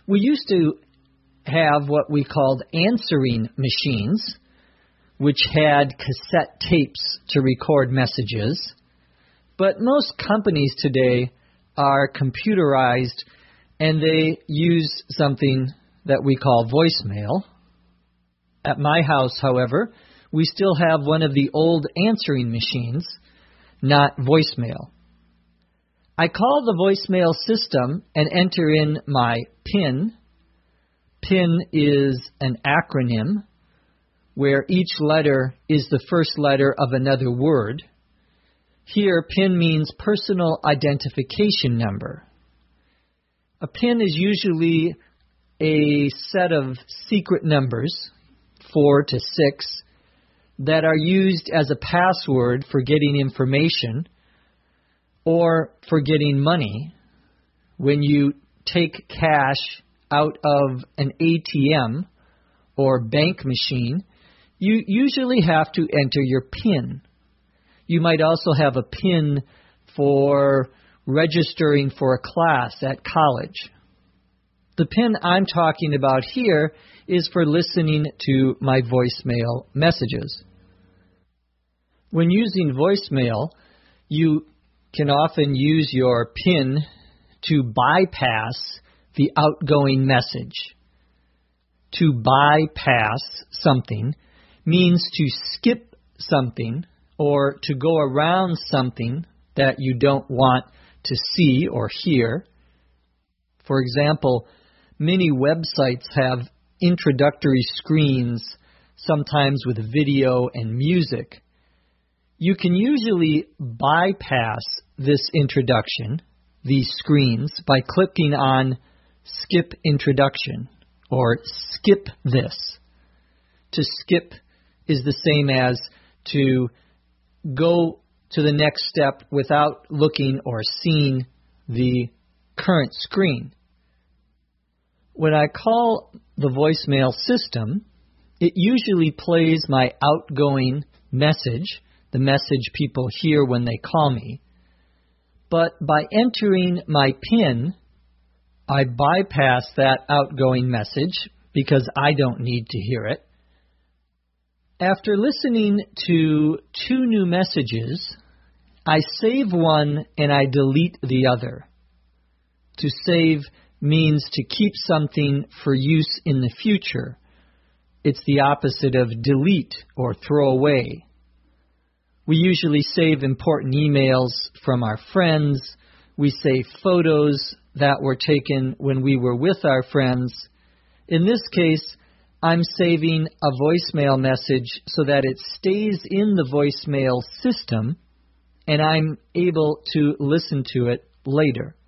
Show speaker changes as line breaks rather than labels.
We used to have what we called answering machines, which had cassette tapes to record messages. But most companies today are computerized, and they use something that we call voicemail. At my house, however, we still have one of the old answering machines, not voicemail. I call the voicemail system and enter in my PIN. PIN is an acronym where each letter is the first letter of another word. Here, PIN means personal identification number. A PIN is usually a set of secret numbers, 4 to 6, that are used as a password for getting information or for getting money. When you take cash out of an ATM or bank machine, you usually have to enter your PIN. You might also have a PIN for registering for a class at college. The PIN I'm talking about here is for listening to my voicemail messages. When using voicemail, you can often use your PIN to bypass the outgoing message. To bypass something means to skip something or to go around something that you don't want to see or hear. For example, many websites have introductory screens, sometimes with video and music. You can usually bypass this introduction, these screens, by clicking on Skip Introduction or Skip This. To skip is the same as to go to the next step without looking or seeing the current screen. When I call the voicemail system, it usually plays my outgoing message, the message people hear when they call me. But by entering my PIN, I bypass that outgoing message because I don't need to hear it. After listening to 2 new messages, I save one and I delete the other. To save means to keep something for use in the future. It's the opposite of delete or throw away. We usually save important emails from our friends. We save photos that were taken when we were with our friends. In this case, I'm saving a voicemail message so that it stays in the voicemail system and I'm able to listen to it later.